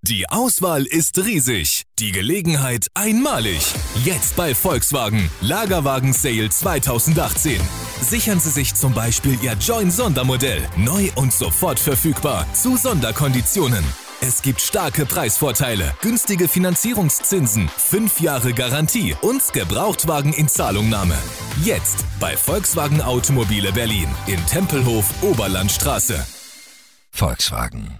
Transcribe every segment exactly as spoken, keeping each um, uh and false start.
Die Auswahl ist riesig, die Gelegenheit einmalig. Jetzt bei Volkswagen, Lagerwagen Sale zwanzig achtzehn. Sichern Sie sich zum Beispiel Ihr Join-Sondermodell, neu und sofort verfügbar, zu Sonderkonditionen. Es gibt starke Preisvorteile, günstige Finanzierungszinsen, fünf Jahre Garantie und Gebrauchtwagen in Zahlungnahme. Jetzt bei Volkswagen Automobile Berlin in Tempelhof Oberlandstraße. Volkswagen.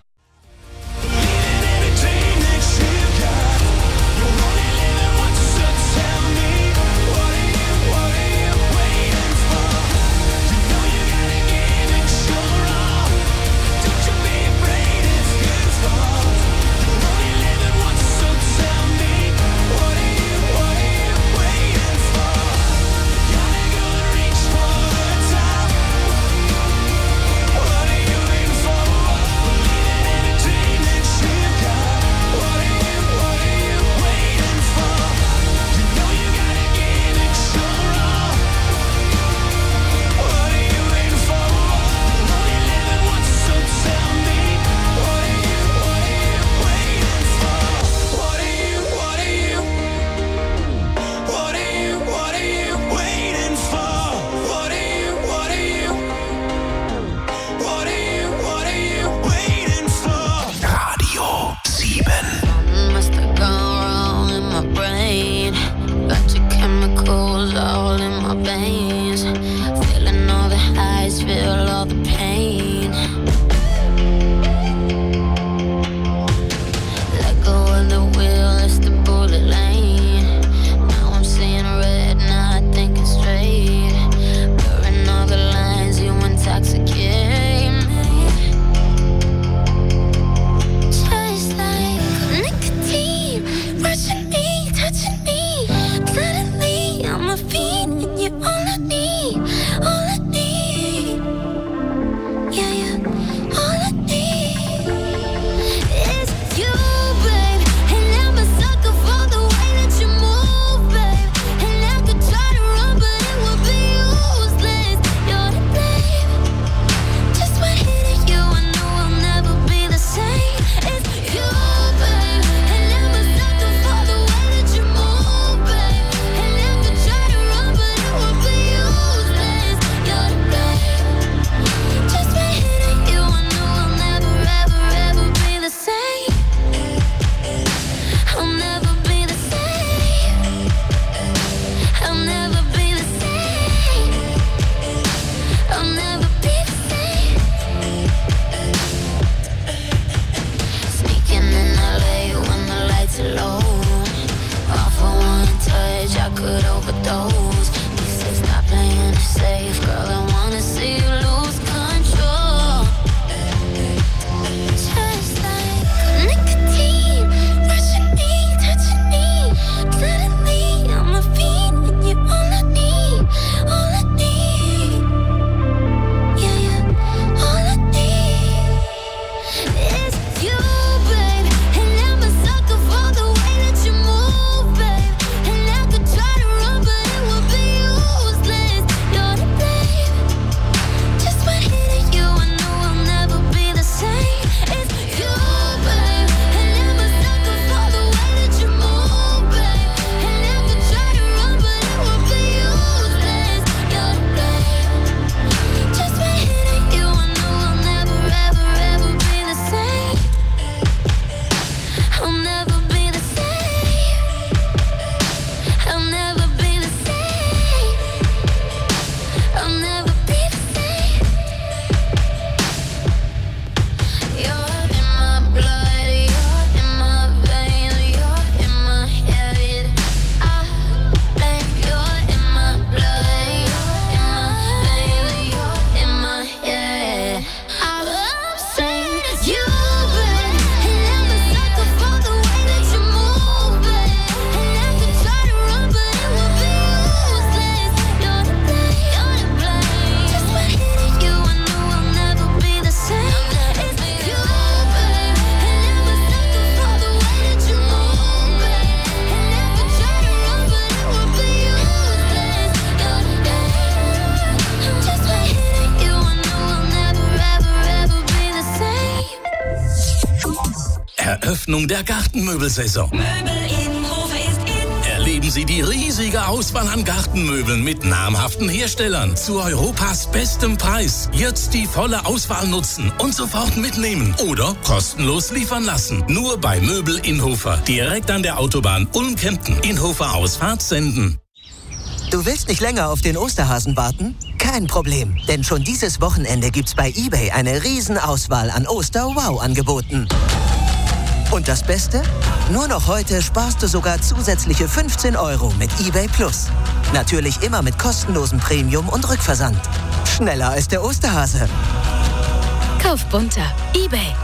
Eröffnung der Gartenmöbelsaison. Möbel-Innenhof ist in. Erleben Sie die riesige Auswahl an Gartenmöbeln mit namhaften Herstellern zu Europas bestem Preis. Jetzt die volle Auswahl nutzen und sofort mitnehmen oder kostenlos liefern lassen. Nur bei Möbel Innhofer, direkt an der Autobahn Ulm-Kempten. Innhofer Ausfahrt senden. Du willst nicht länger auf den Osterhasen warten? Kein Problem, denn schon dieses Wochenende gibt's bei eBay eine Riesenauswahl an Oster-Wow-Angeboten. Und das Beste? Nur noch heute sparst du sogar zusätzliche fünfzehn Euro mit eBay Plus. Natürlich immer mit kostenlosem Premium und Rückversand. Schneller als der Osterhase. Kauf bunter. eBay.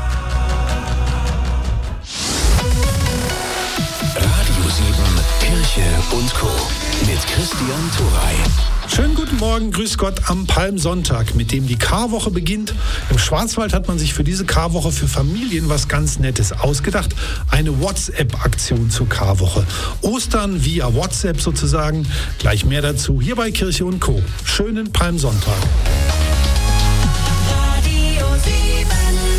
Radio sieben, Kirche und Co. mit Christian Thuray. Schönen guten Morgen, grüß Gott am Palmsonntag, mit dem die Karwoche beginnt. Im Schwarzwald hat man sich für diese Karwoche für Familien was ganz Nettes ausgedacht. Eine WhatsApp-Aktion zur Karwoche. Ostern via WhatsApp sozusagen. Gleich mehr dazu hier bei Kirche und Co. Schönen Palmsonntag. Radio sieben.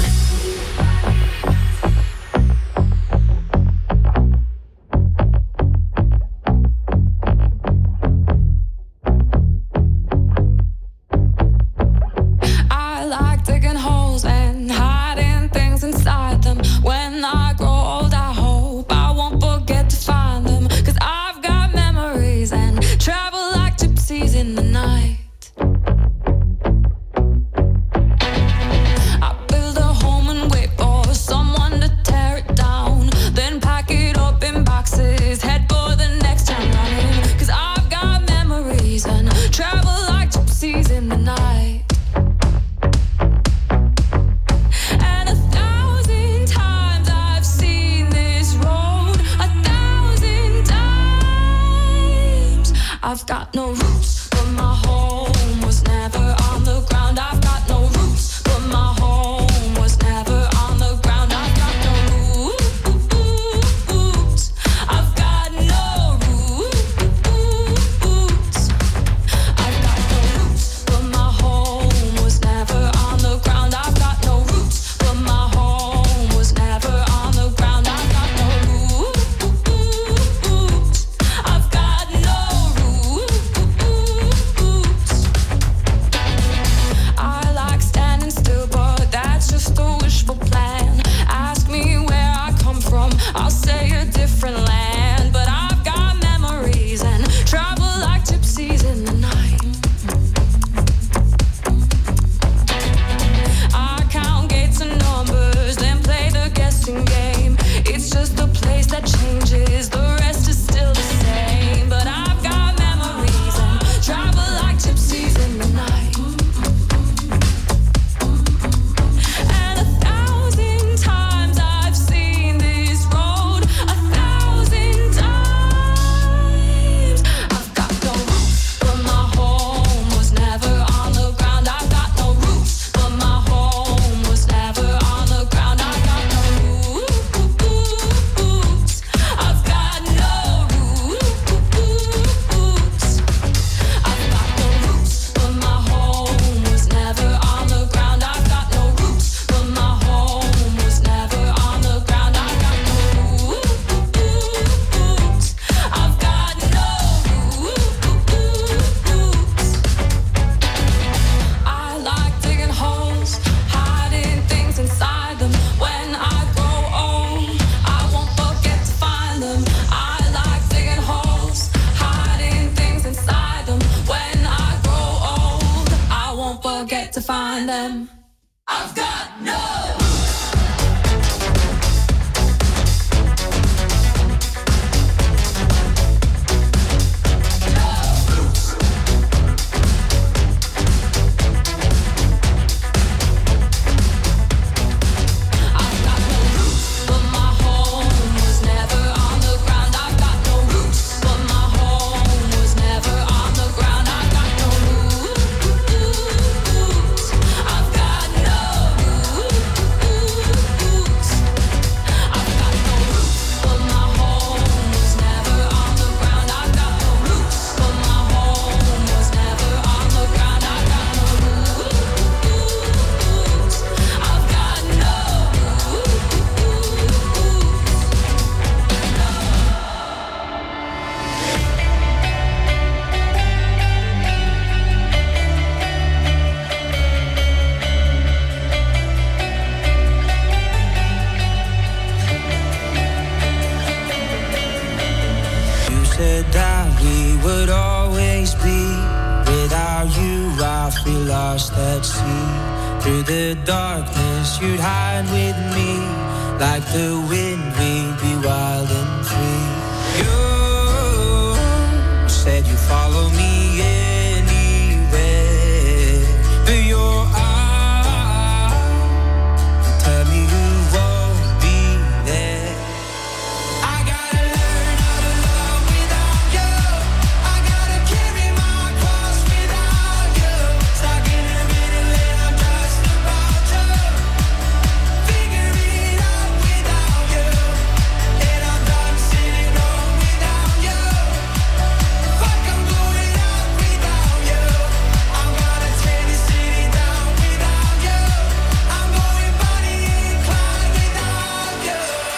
I've got no roots, but my home was never on the ground. I've got no roots, but my home was never on the ground. I've got no roots. I've got no roots. I've got no roots, but my home was never on the ground. I've got no roots, but my home was never on the ground. I've got no roots. I've got no I like standing still, but that's just a wishful plan. Ask me where I come from, I'll say a different land. But I've got memories and travel like gypsies in the night. I count gates and numbers, then play the guessing game. It's just a place that changes, the rest is still the same. But I've got memories and travel like gypsies in the night. And a thousand times I've seen this road, a thousand times. I've got no roots, but my home was never on the ground. I've got no roots, but my home was never on the ground. I've got no roots. I've got no roots. I've got no roots, but my home was never on the ground. I've got no roots, but my home was never on the ground. I've got no roots. I've got no roots. I like digging holes, hiding things inside them. When I grow old, I won't forget to find them. I like digging holes, hiding things inside them. When I grow old, I won't forget to find them. I've got no I've got no roots, but my home was never on the ground. I've got no roots, but my home was never on the ground. I've got no roots. I've got no roots. said that we would always be. Without you, I feel lost at sea. Through the darkness, you'd hide with me. Like the wind, we'd be wild and free. You said you'd follow me anywhere. But your eyes tell me you won't be there. I gotta learn how to love without you. I gotta carry my cross without you. Stuck in the middle and I'm just about to figure it out without you. And I'm done sitting home without you. Fuck, I'm going out without you. I'm gonna tear this city down without you. I'm going Bonnie and Clyde without you.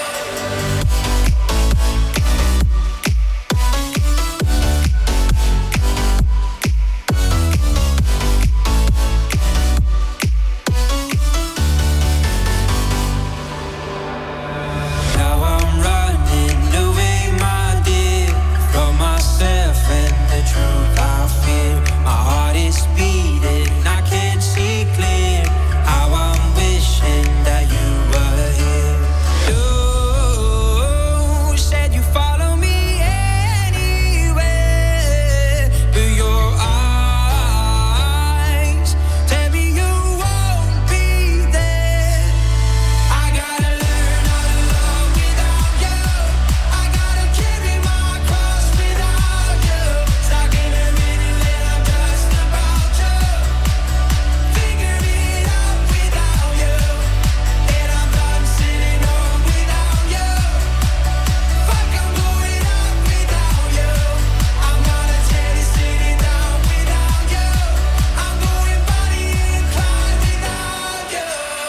Now I'm running away, my dear, from myself and the truth I fear. My heart is beating, I can't see clear. How I'm wishing that you were here. You said you follow me anywhere, but your eyes tell me you won't be there. I gotta learn how to love without you. I gotta carry my cross without you. Stuck in the middle and I'm just about to figure it out without you. And I'm done sitting home without you. Fuck, I'm going out without you. I'm gonna tear this city down without you. I'm going Bonnie and Clyde without you.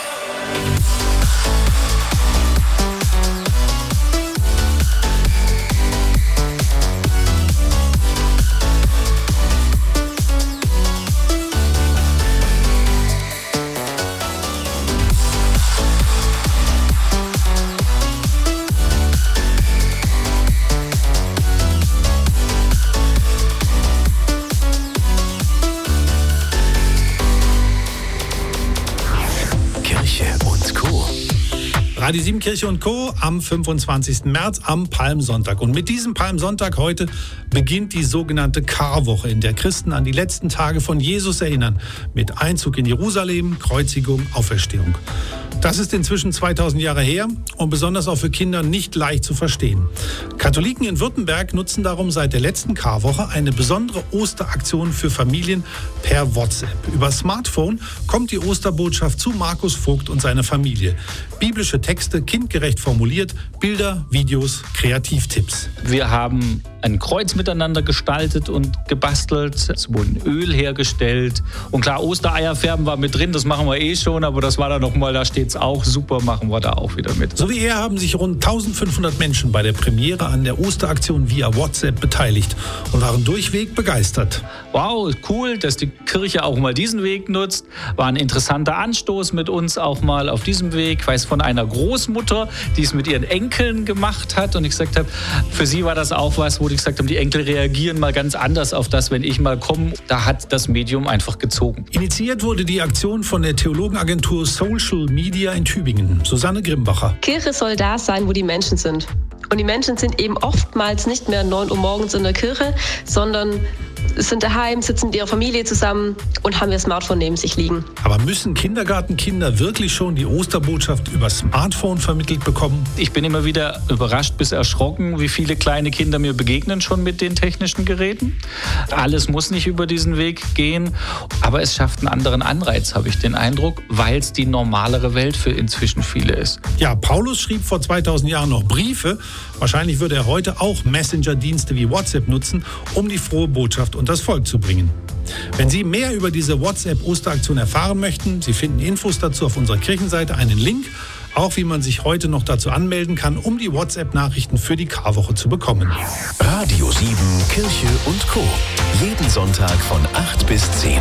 Kirche und Co. Radio sieben Kirche und Co. am fünfundzwanzigsten März, am Palmsonntag. Und mit diesem Palmsonntag heute beginnt die sogenannte Karwoche, in der Christen an die letzten Tage von Jesus erinnern. Mit Einzug in Jerusalem, Kreuzigung, Auferstehung. Das ist inzwischen zweitausend Jahre her und besonders auch für Kinder nicht leicht zu verstehen. Katholiken in Württemberg nutzen darum seit der letzten Karwoche eine besondere Osteraktion für Familien per WhatsApp. Über Smartphone kommt die Osterbotschaft zu Markus Vogt und seiner Familie. Biblische Texte kindgerecht formuliert, Bilder, Videos, Kreativtipps. Wir haben ein Kreuz miteinander gestaltet und gebastelt. Es wurde Öl hergestellt. Und klar, Ostereier färben war mit drin, das machen wir eh schon, aber das war da nochmal, da steht's auch, super, machen wir da auch wieder mit. So wie er haben sich rund eintausendfünfhundert Menschen bei der Premiere an der Osteraktion via WhatsApp beteiligt und waren durchweg begeistert. Wow, cool, dass die Kirche auch mal diesen Weg nutzt. War ein interessanter Anstoß mit uns auch mal auf diesem Weg. Ich weiß von einer Großmutter, die es mit ihren Enkeln gemacht hat und ich gesagt habe, für sie war das auch was, wo die gesagt haben, die Enkel reagieren mal ganz anders auf das, wenn ich mal komme. Da hat das Medium einfach gezogen. Initiiert wurde die Aktion von der Theologenagentur Social Media in Tübingen. Susanne Grimbacher. Kirche soll da sein, wo die Menschen sind. Und die Menschen sind eben oftmals nicht mehr neun Uhr morgens in der Kirche, sondern sind daheim, sitzen mit ihrer Familie zusammen und haben ihr Smartphone neben sich liegen. Aber müssen Kindergartenkinder wirklich schon die Osterbotschaft über Smartphone vermittelt bekommen? Ich bin immer wieder überrascht bis erschrocken, wie viele kleine Kinder mir begegnen schon mit den technischen Geräten. Alles muss nicht über diesen Weg gehen, aber es schafft einen anderen Anreiz, habe ich den Eindruck, weil es die normalere Welt für inzwischen viele ist. Ja, Paulus schrieb vor zweitausend Jahren noch Briefe. Wahrscheinlich würde er heute auch Messenger-Dienste wie WhatsApp nutzen, um die frohe Botschaft und das Volk zu bringen. Wenn Sie mehr über diese WhatsApp-Osteraktion erfahren möchten, Sie finden Infos dazu auf unserer Kirchenseite, einen Link, auch wie man sich heute noch dazu anmelden kann, um die WhatsApp-Nachrichten für die Karwoche zu bekommen. Radio sieben Kirche und Co. Jeden Sonntag von acht bis zehn.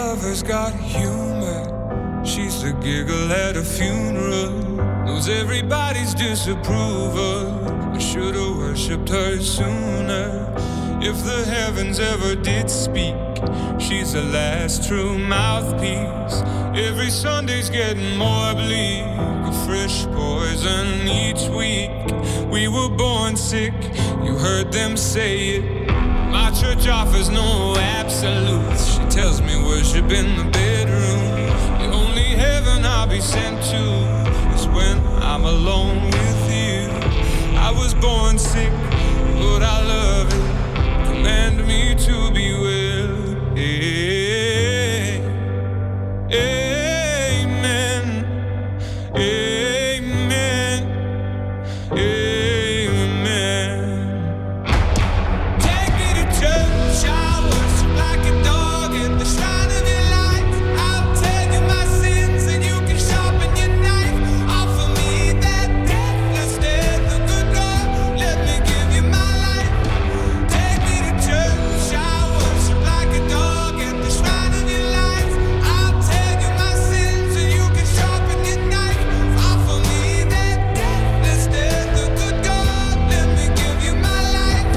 lover's got humor. She's the giggle at a funeral. Knows everybody's disapproval. I should've worshipped her sooner. If the heavens ever did speak, she's the last true mouthpiece. Every Sunday's getting more bleak, a fresh poison each week. We were born sick, you heard them say it. My church offers no absolutes. She tells me worship in the bedroom. The only heaven I'll be sent to is when I'm alone with you. I was born sick, but I love it. Command me to be well. Hey, amen. Amen. Amen. Take me to church. I worship like a dog at the shrine of your light. I'll tell you my sins and you can sharpen your knife. Offer me that deathless death, the good God. Let me give you my life. Take me to church. I worship like a dog at the shrine of your light. I'll tell you my sins and you can sharpen your knife. Offer me that deathless death, the good God. Let me give you my life.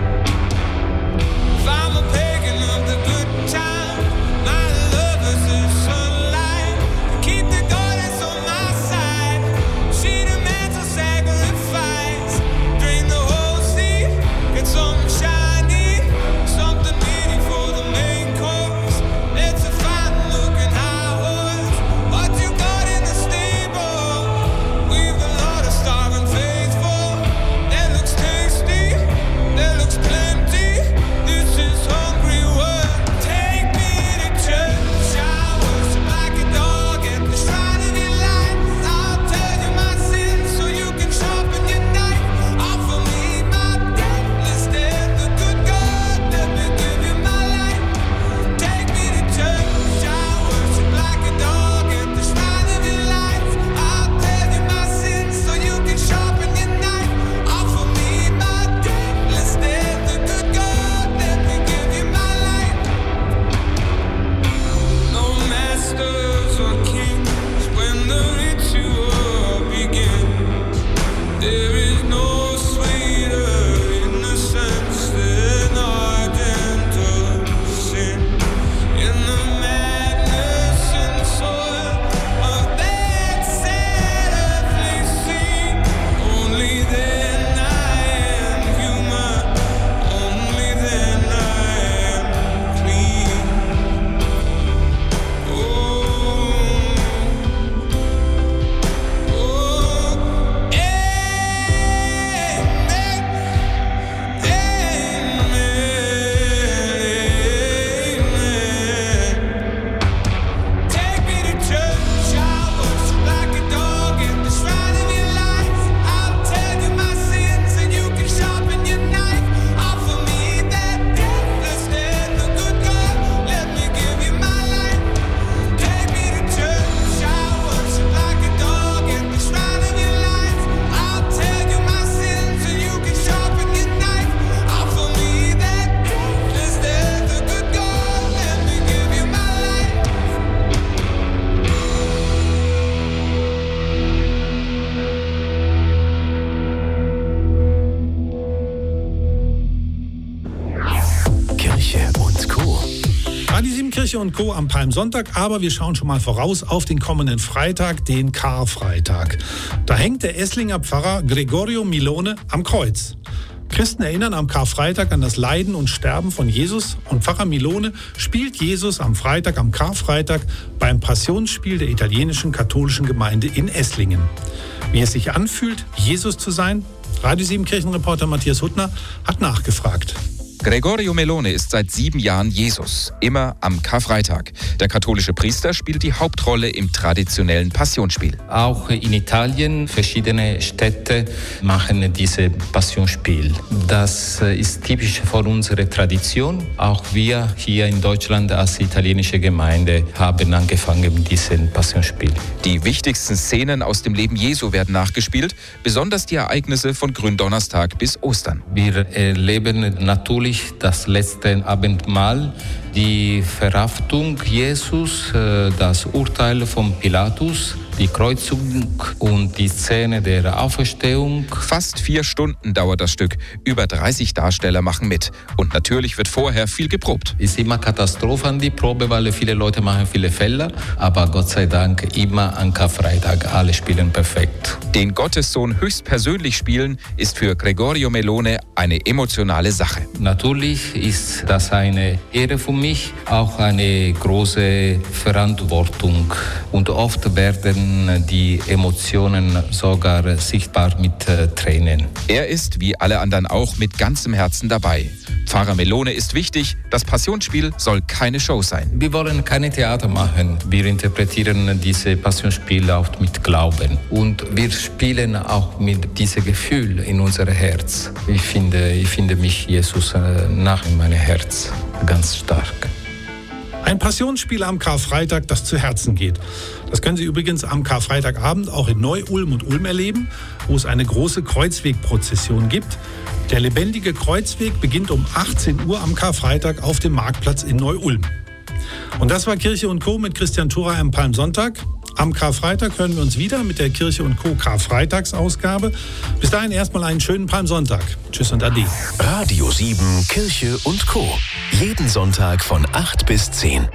If I'm a pagan of the good time, my lover's the sunlight. Keep the goddess on my side. She demands a sacrifice. Drain the whole sea, get something shiny, something meaty for the main course. It's a fine looking high horse. What you got in the stable? We've a lot of starving faithful. That looks tasty, that looks plenty. This is hungry work. Take me to church. I worship like a dog at the shrine of your light. I'll tell you my sins so you can sharpen your knife. Offer me my deathless death, the good God. Let me give you my life. Take me to church. I worship like a dog at the shrine of your light. I'll tell you my sins so you can sharpen your knife. Offer me my deathless death, the good God. Let me give you my life. No masters or kings when the ritual begins. There is no sweeter innocence than ardent sin. In the madness and soil of that sad earthly scene, only then I am human. Only then I am clean. Oh, oh, amen, amen. Take me to church. I worship like a dog at the shrine of your light. I'll tell you my sins and you can sharpen your knife. Offer me that deathless death, the good God. Let me give you my life. Take me to church. I worship like a dog at the shrine of your light. I'll tell you my sins and you can sharpen your knife. Offer me that deathless death, the good God. Let me give you my life. Kirche und Co. Radio sieben Kirche und Co. am Palmsonntag, aber wir schauen schon mal voraus auf den kommenden Freitag, den Karfreitag. Da hängt der Esslinger Pfarrer Gregorio Milone am Kreuz. Christen erinnern am Karfreitag an das Leiden und Sterben von Jesus und Pfarrer Milone spielt Jesus am Freitag, am Karfreitag, beim Passionsspiel der italienischen katholischen Gemeinde in Esslingen. Wie es sich anfühlt, Jesus zu sein, Radio sieben Kirchenreporter Matthias Huttner hat nachgefragt. Gregorio Milone ist seit sieben Jahren Jesus, immer am Karfreitag. Der katholische Priester spielt die Hauptrolle im traditionellen Passionsspiel. Auch in Italien, verschiedene Städte machen dieses Passionsspiel. Das ist typisch für unsere Tradition. Auch wir hier in Deutschland als italienische Gemeinde haben angefangen mit diesem Passionsspiel. Die wichtigsten Szenen aus dem Leben Jesu werden nachgespielt, besonders die Ereignisse von Gründonnerstag bis Ostern. Wir erleben natürlich das letzte Abendmahl Die Verhaftung Jesus, äh, das Urteil von Pilatus, die Kreuzung und die Szene der Auferstehung. Fast vier Stunden dauert das Stück. Über dreißig Darsteller machen mit. Und natürlich wird vorher viel geprobt. Ist immer Katastrophe an die Probe, weil viele Leute machen viele Fehler. Aber Gott sei Dank immer an Karfreitag. Alle spielen perfekt. Den Gottessohn höchstpersönlich spielen, ist für Gregorio Melone eine emotionale Sache. Natürlich ist das eine Ehre für mich, auch eine große Verantwortung. Und oft werden die Emotionen sogar sichtbar mit äh, Tränen. Er ist, wie alle anderen auch, mit ganzem Herzen dabei. Pfarrer Melone ist wichtig, das Passionsspiel soll keine Show sein. Wir wollen keine Theater machen. Wir interpretieren diese Passionsspiele auch mit Glauben. Und wir spielen auch mit diesem Gefühl in unser Herz. Ich finde, ich finde mich Jesus äh, nach in meinem Herz ganz stark. Ein Passionsspiel am Karfreitag, das zu Herzen geht. Das können Sie übrigens am Karfreitagabend auch in Neu-Ulm und Ulm erleben, wo es eine große Kreuzwegprozession gibt. Der lebendige Kreuzweg beginnt um achtzehn Uhr am Karfreitag auf dem Marktplatz in Neu-Ulm. Und das war Kirche und Co. mit Christian Thorey am Palmsonntag. Am Karfreitag hören wir uns wieder mit der Kirche und Co. Karfreitagsausgabe. Bis dahin erstmal einen schönen Palmsonntag. Tschüss und Ade. Radio sieben, Kirche und Co. Jeden Sonntag von acht bis zehn.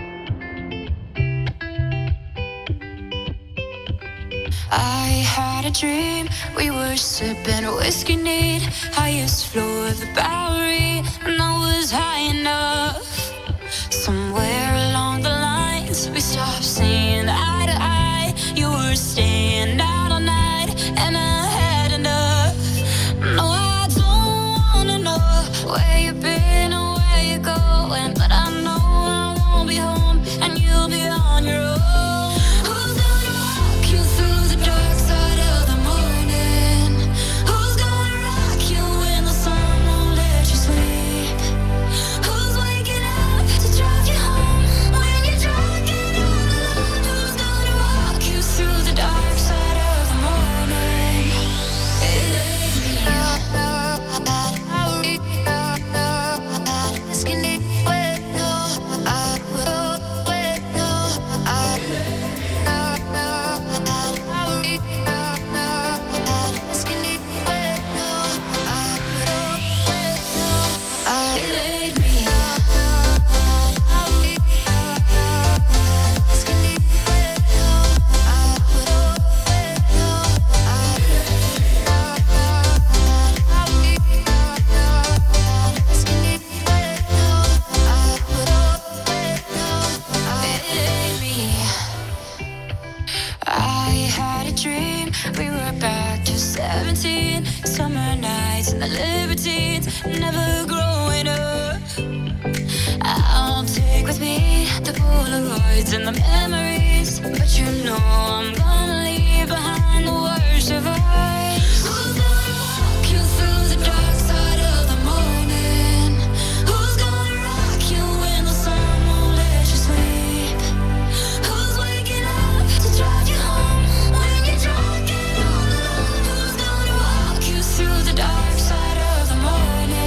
I had a dream, we were sipping whiskey neat, highest floor of the Bowery, and I was high enough. Somewhere along the lines, we stopped seeing eye to eye. You were staying out all night, and I had enough. No, I don't wanna know where you've been or where you're going, but I know I won't be home, and you'll be on your own. Never growing up. I'll take with me the Polaroids and the memories, but you know I'm gonna leave behind the worst of us. Who's gonna walk you through the dark side of the morning? Who's gonna rock you when the sun won't let you sleep? Who's waking up to drive you home when you're drunk and all alone? Who's gonna walk you through the dark side of the morning?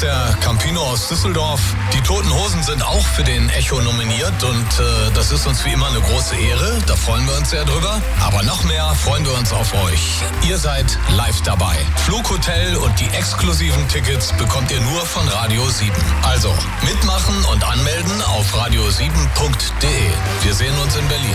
ist der Campino aus Düsseldorf. Die Toten Hosen sind auch für den Echo nominiert und äh, das ist uns wie immer eine große Ehre. Da freuen wir uns sehr drüber. Aber noch mehr freuen wir uns auf euch. Ihr seid live dabei. Flughotel und die exklusiven Tickets bekommt ihr nur von Radio sieben. Also mitmachen und anmelden auf radio sieben punkt de. Wir sehen uns in Berlin.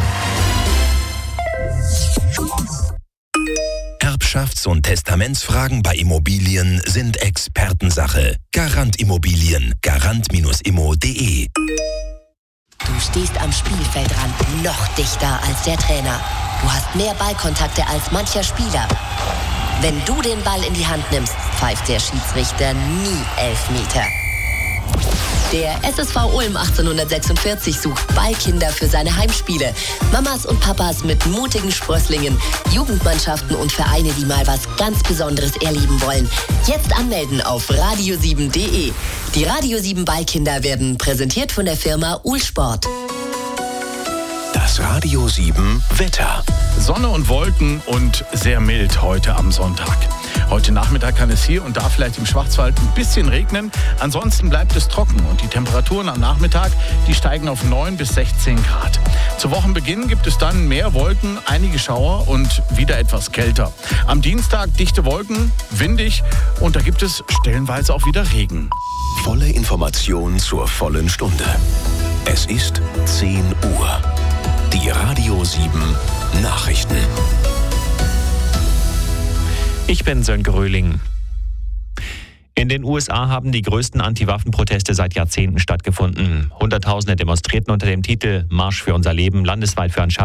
Erbschafts- und Testamentsfragen bei Immobilien sind Expertensache. Garant Immobilien. garant Bindestrich immo punkt de. Du stehst am Spielfeldrand noch dichter als der Trainer. Du hast mehr Ballkontakte als mancher Spieler. Wenn du den Ball in die Hand nimmst, pfeift der Schiedsrichter nie Elfmeter. Der S S V Ulm achtzehnhundertsechsundvierzig sucht Ballkinder für seine Heimspiele. Mamas und Papas mit mutigen Sprösslingen, Jugendmannschaften und Vereine, die mal was ganz Besonderes erleben wollen. Jetzt anmelden auf radio sieben punkt de. Die Radio sieben Ballkinder werden präsentiert von der Firma Uhlsport. Das Radio sieben Wetter. Sonne und Wolken und sehr mild heute am Sonntag. Heute Nachmittag kann es hier und da vielleicht im Schwarzwald ein bisschen regnen. Ansonsten bleibt es trocken und die Temperaturen am Nachmittag, die steigen auf neun bis sechzehn Grad. Zu Wochenbeginn gibt es dann mehr Wolken, einige Schauer und wieder etwas kälter. Am Dienstag dichte Wolken, windig und da gibt es stellenweise auch wieder Regen. Volle Information zur vollen Stunde. Es ist zehn Uhr. Die Radio sieben Nachrichten. Ich bin Sönke Röhling. In den U S A haben die größten Anti-Waffen-Proteste seit Jahrzehnten stattgefunden. Hunderttausende demonstrierten unter dem Titel Marsch für unser Leben landesweit für ein